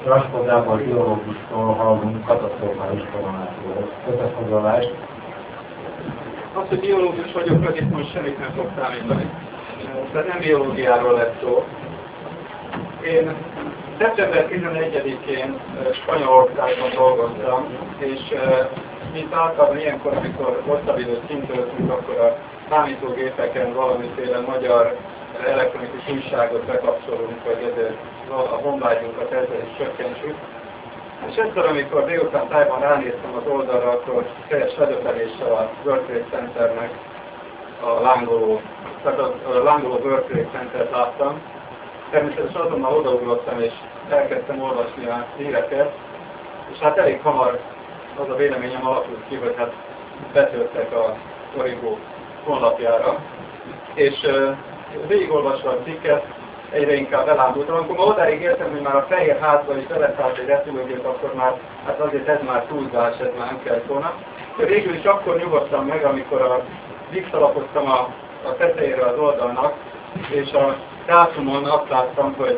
Raskodában a biológustól hallunk katasztrofális koronációhoz. Összefoglalást. Az, hogy biológus vagyok, az itt most semmit nem fog számítani. Tehát nem biológiáról lesz szó. Én szeptember 11-én Spanyolországban dolgoztam, és mint általában ilyenkor, amikor hosszabb időt kint töltünk, akkor a számítógépeken valamiféle magyar elektronikus újságot bekapcsolunk, hogy ezért a honvágyunkat ezzel is csökkentsük. És egyszer, amikor délután tájban ránéztem az oldalra, akkor teljes ledöbbenéssel a World Trade Centernek a lángoló World Trade Centert láttam. Természetesen azonnal odaugrottam és elkezdtem olvasni a híreket, és hát elég hamar az a véleményem alakult ki, hogy hát betörtek a Origo honlapjára. És végigolvasva a cikket, egyre inkább elámultam. Amikor ma odáig értem, hogy már a Fehér Házban is beleszállt egy repülőgép, akkor már, hát azért ez már túlzás, ez már nem kell volna. De végül is akkor nyugodtam meg, amikor visszalapoztam a tetejére az oldalnak, és a dátumon azt láttam, hogy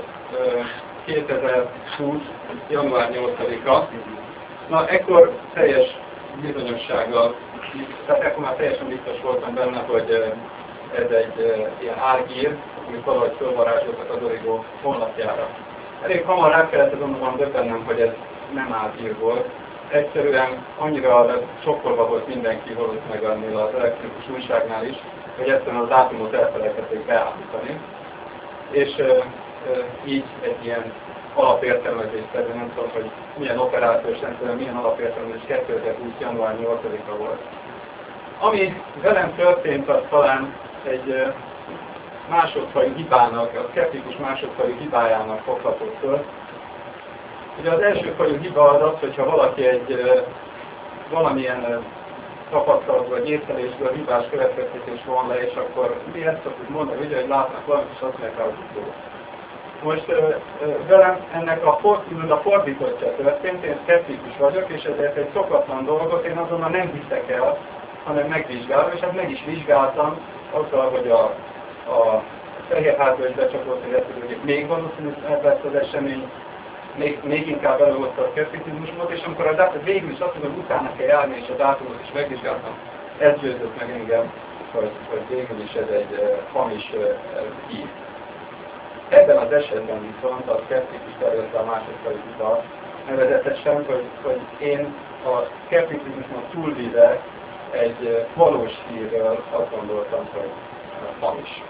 2020. január 8-a. Na, ekkor teljes bizonyossággal, tehát ekkor már teljesen biztos voltam benne, hogy ez egy ilyen árgír, amit valahogy fölvarázsoltak az Origo honlapjára. Elég hamar rá kellett azonban döbbennem, hogy ez nem árgír volt. Egyszerűen annyira sokkolva volt mindenki valószínűleg annél az elektronikus újságnál is, hogy egyszerűen az dátumot elfelejtették beállítani. És így egy ilyen alapértelmezés, nem tudom, hogy milyen operációs rendszerben, milyen alapértelmezés 2020. január 8-a volt. Ami velem történt, az talán egy másodfajű hibának, a szkeptikus másodfajű hibájának fogható föl. Ugye az elsőfajű hiba az az, hogyha valaki egy valamilyen tapasztalat vagy észlelésből hibás következtetés von le, és akkor mi ezt szoktuk mondani, ugye, hogy látnak valamit, és azt mondják, hogy jó. Most velem ennek a fordítottja történt, én szkeptikus vagyok, és ezért egy szokatlan dolgot én azonnal nem hiszek el, hanem megvizsgálom, és hát meg is vizsgáltam azzal, hogy a Fehérházba is becsapott egy repülőgép. Még valószínűleg lesz az esemény, még inkább előhozta a szkepticizmusomat, és amikor a végül is azt mondom, hogy utána kell járni, és a dátumot is megvizsgáltam, ez győzött meg engem, hogy végül is ez egy hamis hír. Ebben az esetben viszont a szkeptikus területe a másodfajű hiba, nevezetesen, hogy én a szkepticizmusnak túlvéve egy valós hírről azt gondoltam, hogy hamis.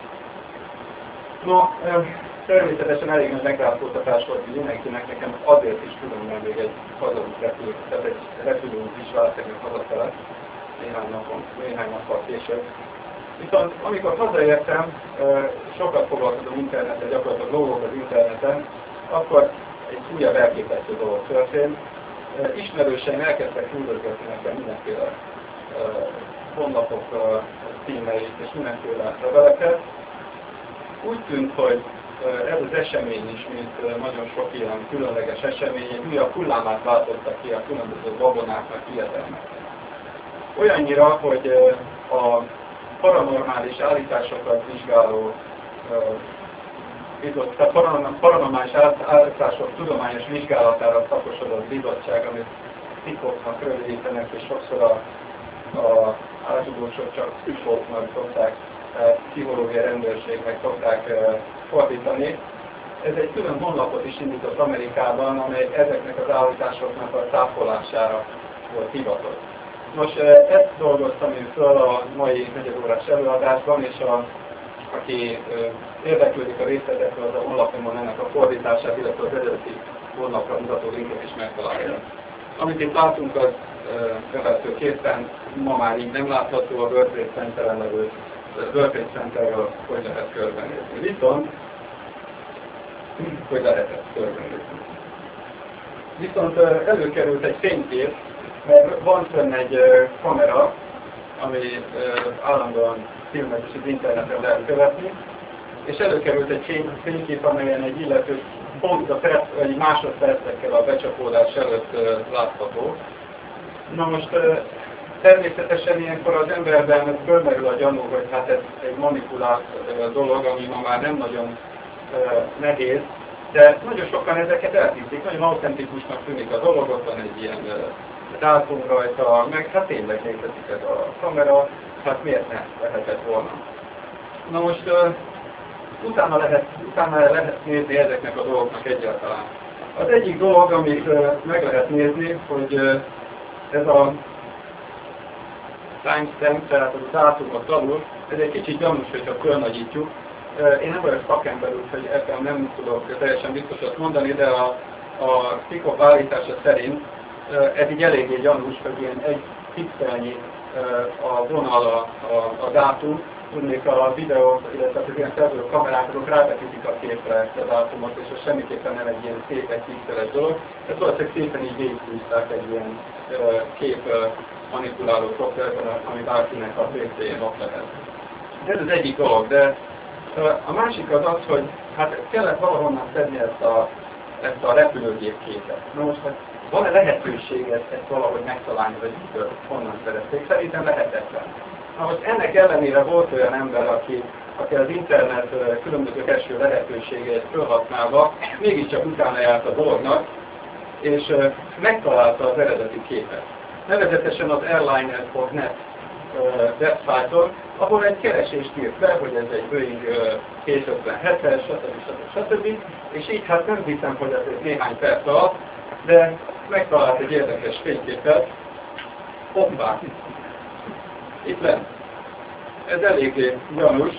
No, természetesen elég nagy megrázkódtatás volt mindenkinek, nekem azért is tudom, mert még egy hazudott repülő, tehát egy repülőút is valószínűleg hazafele, néhány nappal később. Viszont amikor hazaértem, sokat foglalkozom interneten, gyakorlatilag lógok az interneten, akkor egy újabb elképesztő dolog történt. Ismerőseim elkezdtek küldözgetni nekem mindenféle honlapok címeit és mindenféle leveleket. Úgy tűnt, hogy ez az esemény is, mint nagyon sok ilyen különleges esemény, egy újabb hullámát váltottak ki a különböző babonáknak, hiedelmeknek. Olyannyira, hogy a paranormális állításokat vizsgáló, tehát paranormális állítások tudományos vizsgálatára szakosodott bizottság, amit TIKOK-nak rövidítenek, és sokszor a átudósok csak TIKOK-nak szokták, pszichológiai rendőrségnek szokták fordítani. Ez egy külön honlapot is indított Amerikában, amely ezeknek az állításoknak a cáfolására volt hivatott. Nos, ezt dolgoztam én föl a mai negyedórás előadásban, és aki érdeklődik a részletekről, az a honlapomon ennek a fordítását, illetve az eredeti honlapra mutató linket is megtalálja. Amit itt látunk, az következőképpen ma már így nem látható, a World Trade Centeren levő World Trade Centerről, hogy lehet körbenézni. Viszont, hogy lehetett körbenézni. Viszont előkerült egy fénykép, mert van fönn egy kamera, ami állandóan filmez és az interneten lehet követni, és előkerült egy fénykép, amelyen egy illető pont egy másodpercekkel a becsapódás előtt látható. Na most természetesen ilyenkor az emberben fölmerül a gyanú, hogy hát ez egy manipulált dolog, ami ma már nem nagyon nehéz, De nagyon sokan ezeket elhiszik, nagyon autentikusnak tűnik a dolog, ott van egy ilyen dátum rajta, meg hát tényleg létezik ez a kamera, hát miért ne lehetett volna. Na most utána lehet nézni ezeknek a dolgoknak egyáltalán. Az egyik dolog, amit meg lehet nézni, hogy ez a timestamp, tehát a dátumot alul, ez egy kicsit gyanús, hogyha fölnagyítjuk. Én nem vagyok szakember, úgyhogy ebben nem tudok teljesen biztosat mondani, de a Pikop állítása szerint ez így eléggé gyanús, hogy ilyen egy pixelnyi a vonal a dátum, tudnék a videók, illetve az ilyen felvő kamerák, azok rávetítik a képre ezt a dátumot, és az semmiképpen nem egy ilyen szép, egy pixeles dolog. Ezt valószínűleg szépen így végigúzták egy ilyen kép manipuláló szoftverben, ami bárkinek a PC-jén ott lehet. Ez az egyik dolog, de a másik az az, hogy hát kellett valahonnan szedni ezt a repülőgép képet. Na most, hogy van-e lehetőség ezt valahogy megtalálni, vagy honnan szerezték? Szerintem lehetetlen. Na most ennek ellenére volt olyan ember, aki az internet különböző kereső lehetőségeit felhasználva mégiscsak utána járt a dolognak, és megtalálta az eredeti képet. Nevezetesen az airliner.net website-on, ahol egy keresést írt be, hogy ez egy Boeing 757-es, stb. És így hát nem hiszem, hogy ez néhány perc alatt, de megtalált egy érdekes fényképet. Hoppá! Itt lent. Ez eléggé gyanús.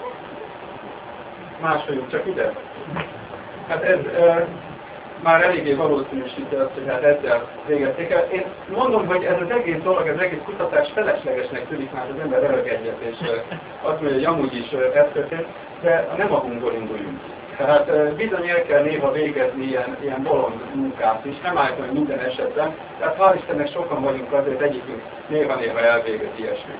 Másoljunk csak ide. Hát ez már eléggé valószínűsíti azt, hogy hát ezzel végezték el. Én mondom, hogy ez az egész dolog, az egész kutatás feleslegesnek tűnik, már az ember rögegyet, és azt mondja, hogy amúgy is ez történt, de nem a hungból induljunk. Tehát bizony el kell néha végezni ilyen bolond munkát is, nem állítom, hogy minden esetben, tehát hál' Istennek sokan vagyunk azért, egyikünk néha-néha elvégez ilyesmit.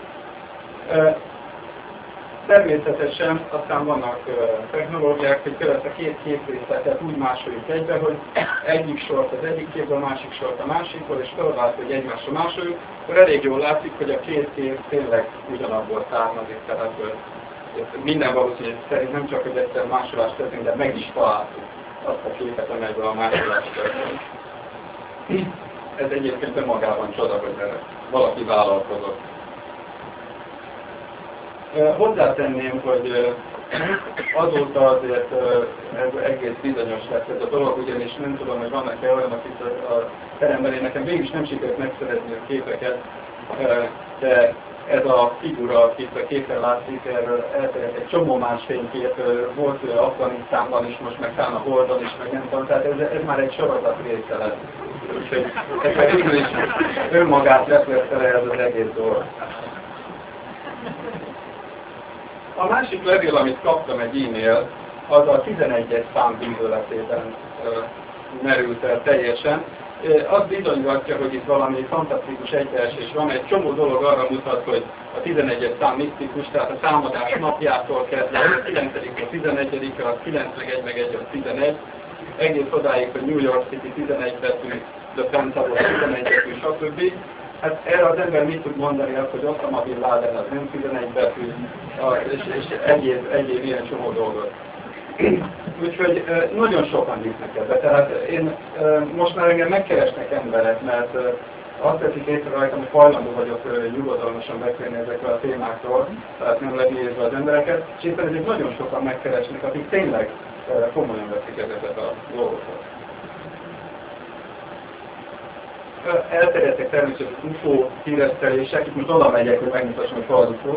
Természetesen aztán vannak technológiák, hogy például a két képrészletet úgy másoljuk egybe, hogy egyik sort az egyik képből, a másik sort a másikból, és felvált, hogy egymásra másoljuk, akkor elég jól látszik, hogy a két kép tényleg ugyanabból származik, tehát minden valószínűleg szerint nem csak, hogy egyszer másolást történt, de meg is találtuk azt a képet, amelyből a másolás történt. Ez egyébként önmagában csoda, hogy valaki vállalkozott. Hozzátenném, hogy azóta azért ez egész bizonyos lett ez a dolog, ugyanis nem tudom, hogy vannak-e olyanok itt a teremben, én nekem végig is nem sikerült megszerezni a képeket, de ez a figura, akit a képen látszik, erről elterjedt egy csomó más fénykép, volt Afganisztánban is, most meg talán a Holdon is, meg nem tudom, tehát ez már egy sorozat része lett. Úgyhogy ez végül is önmagát leflesztele ez az egész dolog. A másik levél, amit kaptam, egy e-mail, az a 11-es szám bűvöletében merült el teljesen. Az bizonygatja, hogy itt valami fantasztikus egybeesés van, egy csomó dolog arra mutat, hogy a 11-es szám misztikus, tehát a számadás napjától kezdve, a 9. a 11. a 9 meg 1 a 11, egész odáig, hogy New York City 11 betű, The Pentagon 11 betű, stb. Hát erre az ember mit tud mondani azt, hogy Osama Bin Laden az nem 11 betű, és egyéb ilyen csomó dolgot. Úgyhogy nagyon sokan visznek ebbe. Tehát én most már engem megkeresnek emberek, mert azt teszik észre rajtam, hogy hajlandó vagyok nyugodalmasan beszélni ezekről a témákról, tehát nem levézve az embereket, és éppen ezért nagyon sokan megkeresnek, akik tényleg komolyan veszik ezeket a dolgokat. Elterjedtek természetesen UFO híresztelések, itt most oda megyek, hogy megmutassam, hogy hol az UFO.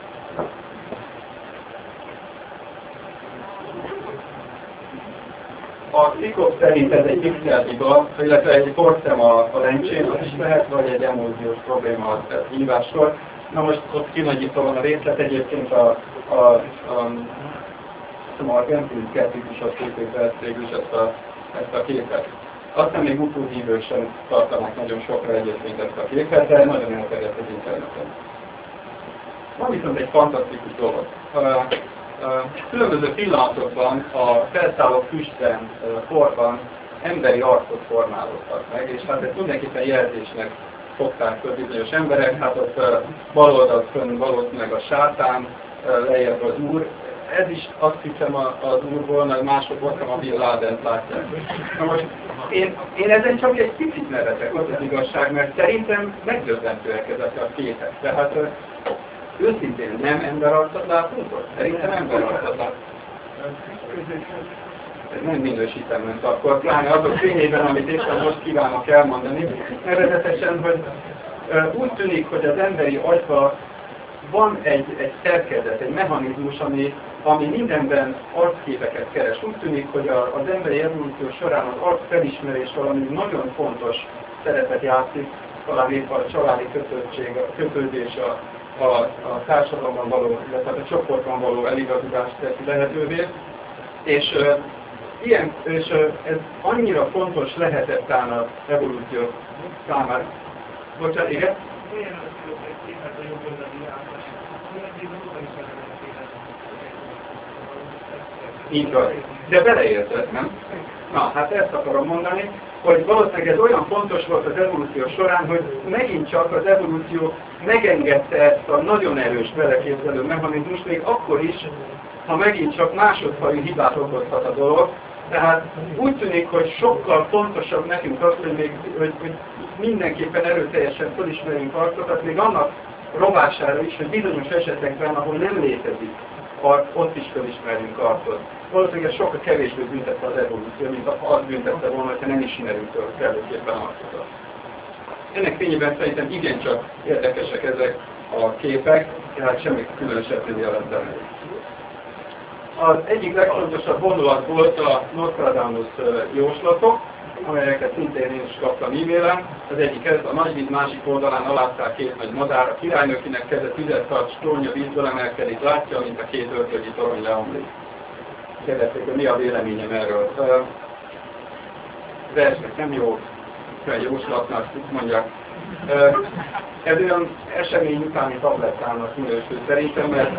A Pikop szerint ez egy pixelhiba, illetve egy porszem a lencsén, az is lehet, vagy egy emulziós probléma a híváskor. Na most ott kinagyítva van a részlet, egyébként a Gentile skeptikusok képét vett végül is ezt a képet. Aztán még utóhívők sem tartanak nagyon sokra egyébként ezt a képet, de nagyon elterjedt az interneten. Van viszont egy fantasztikus dolog. Különböző pillanatokban a felszálló füstben, porban emberi arcok formálódtak meg, és hát ezt mindenképpen jelzésnek fogták föl bizonyos emberek, hát ott bal oldalt fönn valószínűleg a sátán, lejjebb az úr. ez is azt hiszem az Úrból, meg mások voltam a Bin Ladent látják. Na most én ezen csak egy picit nevetek, az az igazság, mert szerintem megdöbbentőek ezek a képek. Tehát őszintén nem emberarcot látunk ott? Szerintem emberarcot látunk. Nem minősítem ment akkor, pláne azok fényében, amit éppen most kívánok elmondani. Nevezetesen, hogy úgy tűnik, hogy az emberi agyban van egy szerkezet, egy mechanizmus, ami mindenben arcképeket keres. Úgy tűnik, hogy az emberi evolúció során az arcfelismerés valami nagyon fontos szerepet játszik, talán épp a családi kötődés, a társadalomban való, illetve a csoportban való eligazulást teszi lehetővé. És ez annyira fontos lehetett talán az evolúció számára. Bocsánat, igen? Így van. De beleértett, nem? Na, hát ezt akarom mondani, hogy valószínűleg ez olyan fontos volt az evolúció során, hogy megint csak az evolúció megengedte ezt a nagyon erős beleképzelő mechanizmust, még akkor is, ha megint csak másodfajű hibát okozhat a dolog. Tehát úgy tűnik, hogy sokkal fontosabb nekünk az, hogy mindenképpen erőteljesen felismerjünk arcokat, még annak rovására is, hogy bizonyos esetekben, ahol nem létezik arc, ott is felismerjünk arcot. Valószínűleg sokkal kevésbé büntette az evolúció, mint az büntette volna, hogyha nem ismerünk kellőképpen arcokat. Ennek fényében szerintem igencsak érdekesek ezek a képek, tehát semmi különösebb jelenteni. Az egyik legfontosabb vonulat volt a Nostradamus jóslatok, amelyeket szintén én is kaptam e-mailen. Az egyik ez, a nagy víz másik oldalán alázták két nagy madár, a királynőkinek keze tüzet tart, trónja vízből emelkedik, látja, mint a két ördögi torony leomlik. Kérdezték, hogy mi a véleményem erről. Versnek nem jó, egy jóslatnak mondják. Ez olyan esemény utáni tablettának minősül szerintem, mert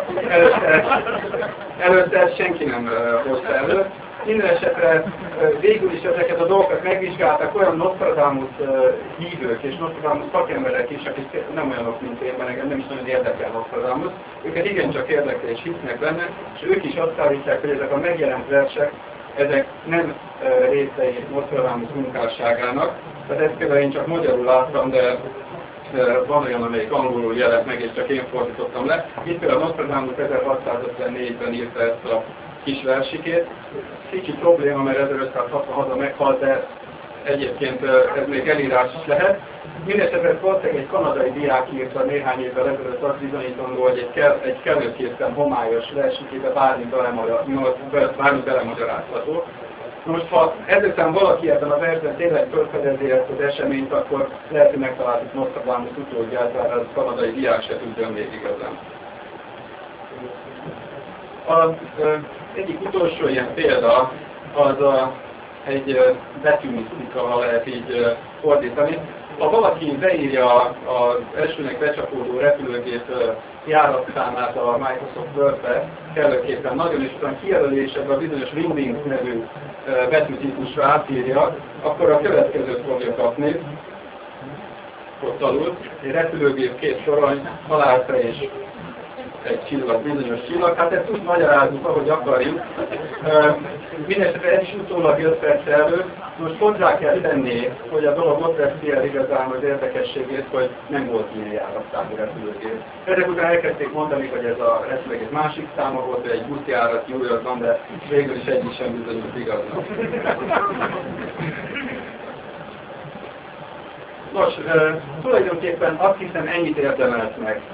előtte senki nem hozta elő. Minden esetre végül is ezeket a dolgokat megvizsgálták olyan Nostradamus hívők és Nostradamus szakemberek is, akik nem olyanok, mint én, mert nem is nagyon érdekel Nostradamus. Őket igencsak érdekel és hisznek benne, és ők is azt állítják, hogy ezek a megjelent versek, ezek nem részei Nostradamus munkásságának. Tehát ezt például én csak magyarul láttam, de van olyan, amelyik angolul jelent meg, és csak én fordítottam le. Itt például Nostradamus 1654-ben írta ezt a kis versikét. Kicsi probléma, mert 1566-ban meghalt, de egyébként ez még elírás is lehet. Mindenesetre valószínűleg egy kanadai diák írta néhány évvel ezelőtt azt bizonyítandó, hogy egy kellőképpen homályos versikébe bármi belemagyarázható. Most, ha ezután valaki ebben a versben tényleg felfedezi ezt az eseményt, akkor lehet, hogy megtaláltuk Nostradamus utódját, bár az kanadai diák se tudja még igazán. Az egyik utolsó ilyen példa az egy betűmisztika, ha lehet így fordítani. Ha valaki beírja az elsőnek becsapódó repülőgép járatszámát a Microsoft Word-be, kellőképpen nagyon, és utána kijelölés ebben a bizonyos Wingwings nevű betűtípusra átírja, akkor a következőt fogja kapni. Ott alul, egy repülőgép, két torony, halálfej és egy csillag, bizonyos csillag. Hát ezt úgy magyarázzuk, ahogy akarjuk. Mindenesetre ez is utólag jött persze elő. Most hozzá kell tenni, hogy a dolog ott veszi el igazán az érdekességét, hogy nem volt ilyen járatszámú repülőgép. Ezek után elkezdték mondani, hogy ez a repülőgép másik száma volt, egy buszjárat New-Yorkban, de végül is egyik sem bizonyult igaznak. Nos, tulajdonképpen azt hiszem ennyit érdemelt meg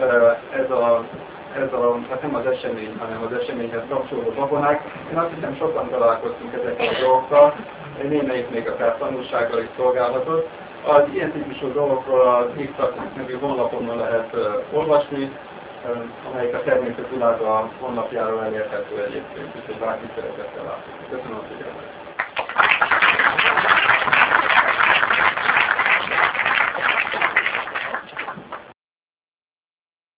hát nem az esemény, hanem az eseményhez kapcsolódó babonák. Én azt hiszem sokan találkoztunk ezekkel a dolgokkal, némelyik még akár tanulsággal is szolgálhatott. Az ilyen típusú dolgokról az X-Szaknak nevű honlapon lehet olvasni, amelyik a természetvilága honlapjáról elérhető egyébként, úgyhogy bárki szeretettel látni. Köszönöm a figyelmet!